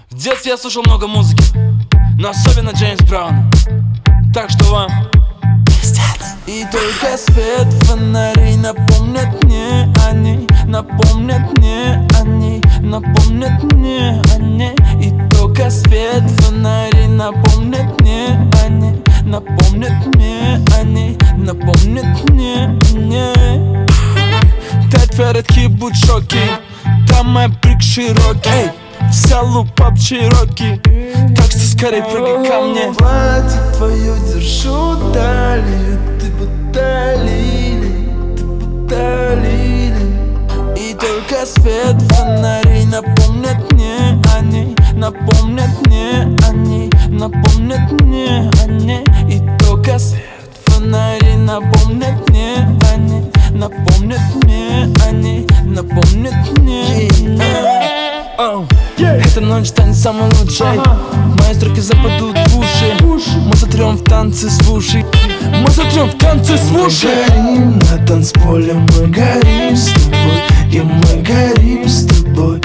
В детстве я слушал много музыки, но особенно Джеймс Браун. Так что вам и только свет фонарей напомнят мне о ней, напомнят мне о ней, напомнят мне о ней. И только свет фонарей напомнят мне о ней, напомнят мне о ней, напомнят мне о ней. Тать передки, будь в шоке, там мой брик широкий, вся лупа Чироки, так что скорей прыгай ко мне. Платье твое держу талию, ты будто лилия, ты будто лилия. И только свет фонарей напомнят мне о ней, напомнят мне о ней, напомнят мне о ней. И только свет фонарей напомнят мне о ней, напомнят мне о ней, напомнят мне о ней. Эта ночь станет самой лучшей, мои строки западут в уши. Мы сотрем в танце с уши, мы сотрем в танце с уши. Мы горим на танцполе, мы горим с тобой, и мы горим с тобой.